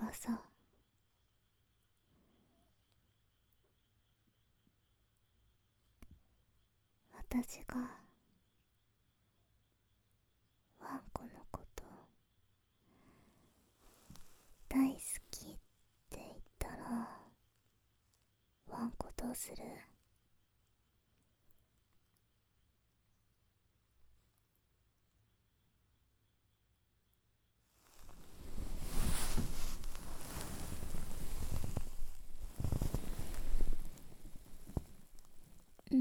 がさ、私がワンコのこと大好きって言ったら、ワンコどうする？うん。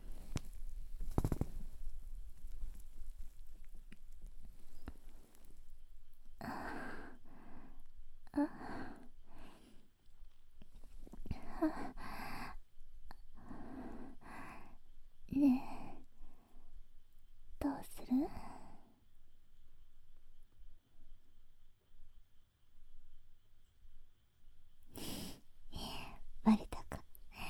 ねえ、どうする？バレたか。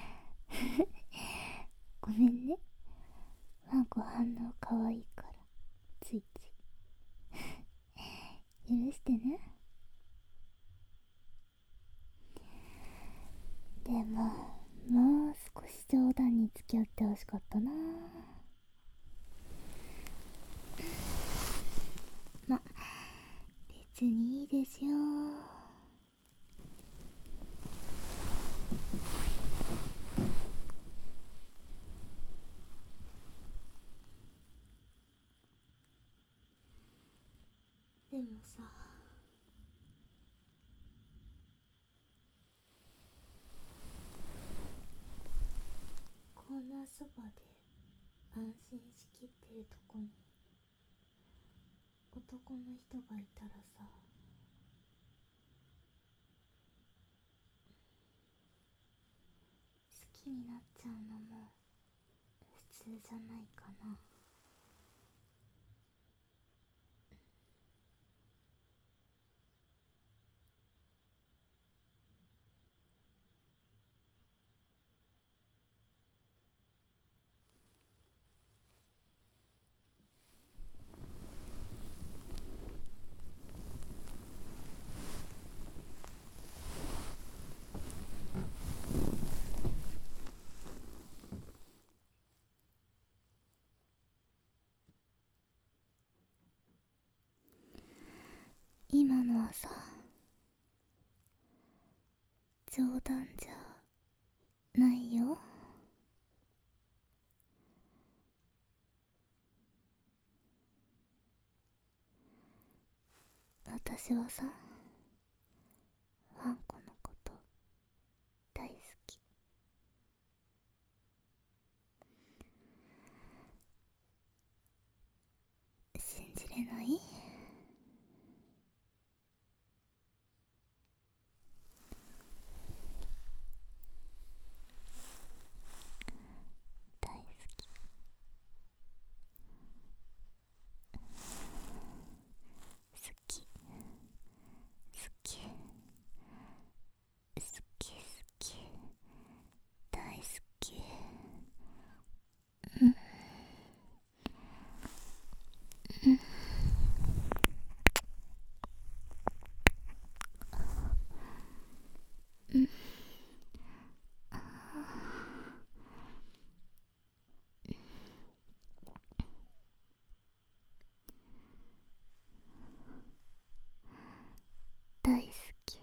ごめんね。ワンコ反応かわいいから、ついつい。許してね。でも、もう少し冗談に付き合ってほしかったな。ま、別にいいですよ。でもさ、こんなそばで安心しきってるとこに男の人がいたらさ、好きになっちゃうのも普通じゃないかな。今のはさ、冗談じゃないよ。私はさ、ワンコのこと大好き。信じれない？大好き。好き。好き。好き。好き。大好き。うん。うん。うん。大好き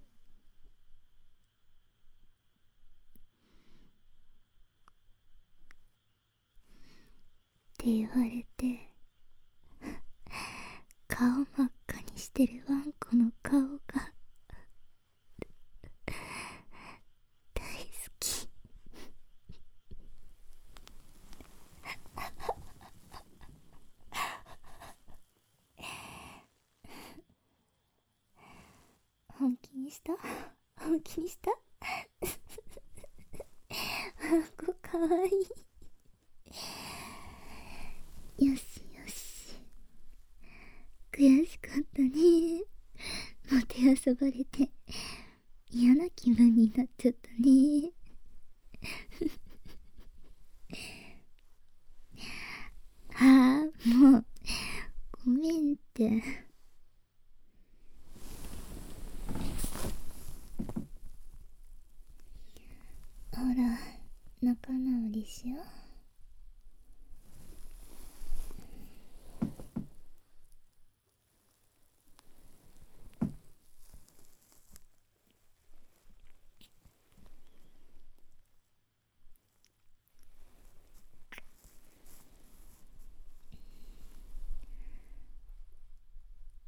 って言われて、顔真っ赤にしてるワンコの顔が大好き。本気にした？本気にした？ワンコかわいい。よしよし。悔しかったね。もてあそばれて嫌な気分になっちゃったね。ああ、もうごめんって。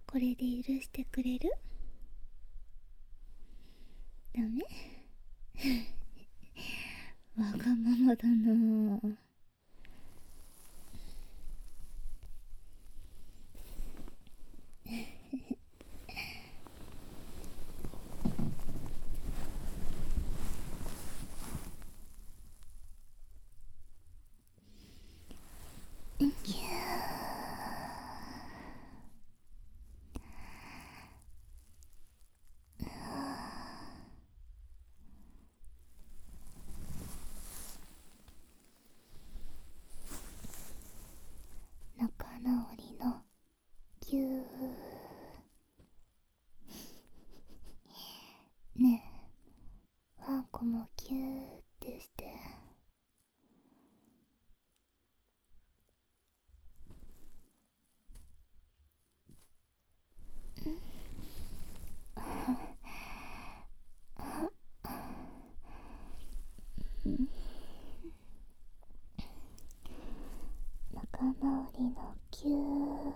これで許してくれる？ダメ？わがままだなぁ。ぎゅー、仲直りのぎゅー。ねえ、ワンコもぎゅーってして。仲直りのぎゅー。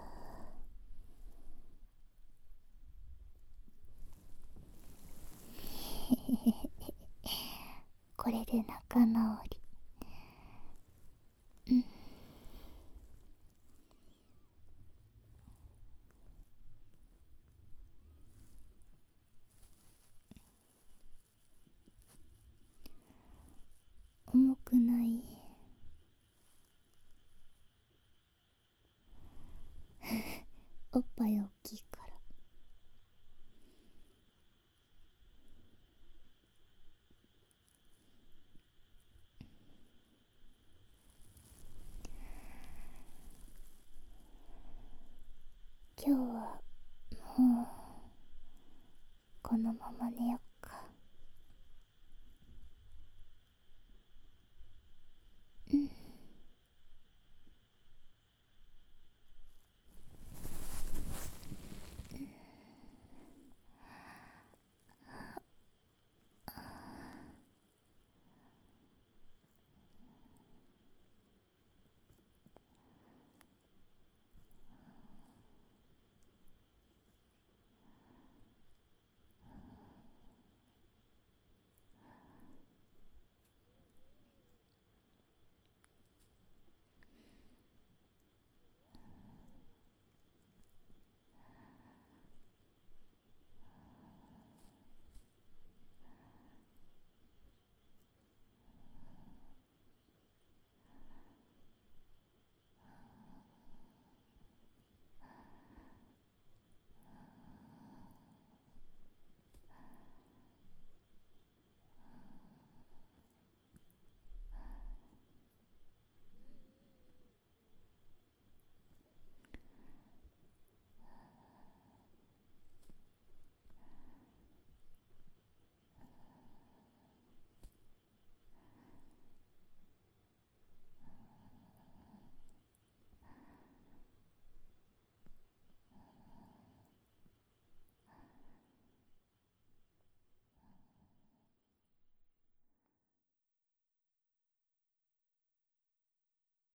これで仲直り。うん。重くない？おっぱい大きいから。今日はもうこのまま寝よっ